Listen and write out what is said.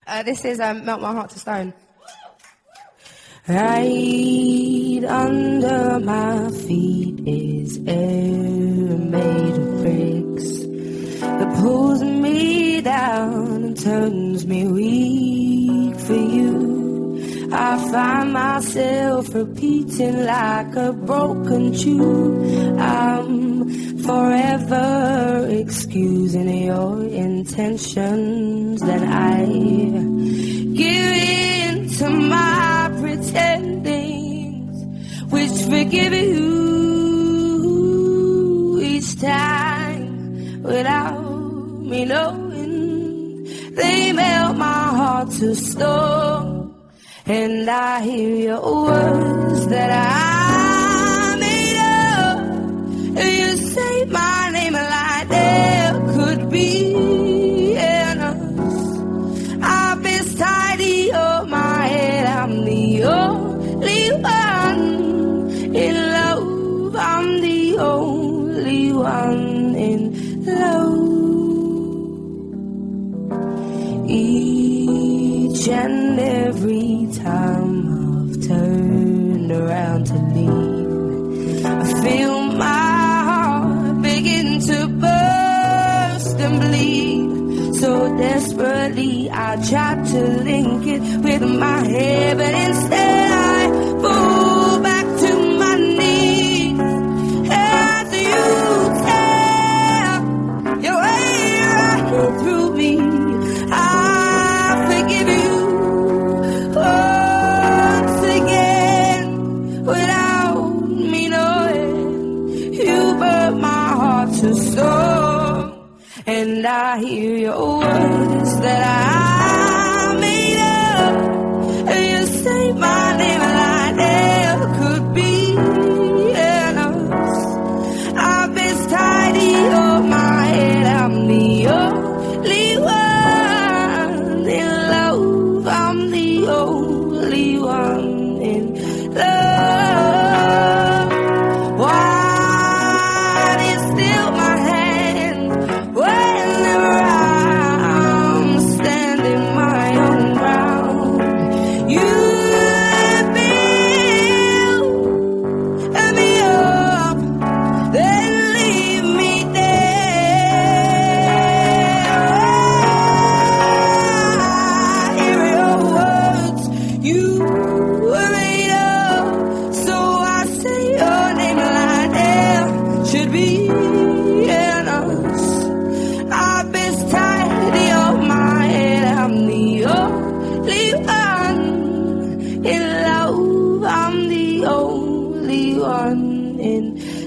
This is Melt My Heart to Stone. Right under my feet is air made of bricks that pulls me down and turns me weak for you. I find myself repeating like a broken tune. I'm forever excusing your intentions. Then I give in to my pretendings, which forgive you each time without me knowing. They melt my heart to stone, and I hear your words that I made up. You say my name like there could be an us. I've been tidy on my head. I'm the only one in love. I'm the only one in love. Each and every time I've turned around to leave, I feel my heart begin to burst and bleed. So desperately I tried to link it with my head, but instead I fall back to my knees. As you tear your way right through me, I forgive you once again without me knowing. You burnt my heart to stone, and I hear your words that I made up. You say my name like there could be an us. I've been tidy on my head. I'm the only one in love. I'm the only one in love. Why do you steal my hand whenever I'm standing my own ground? You build me up, then leave me there. I hear your words, you were made up. So I say your name like there should be an us. I've been tidy on my head. I'm the only one in love. I'm the only one in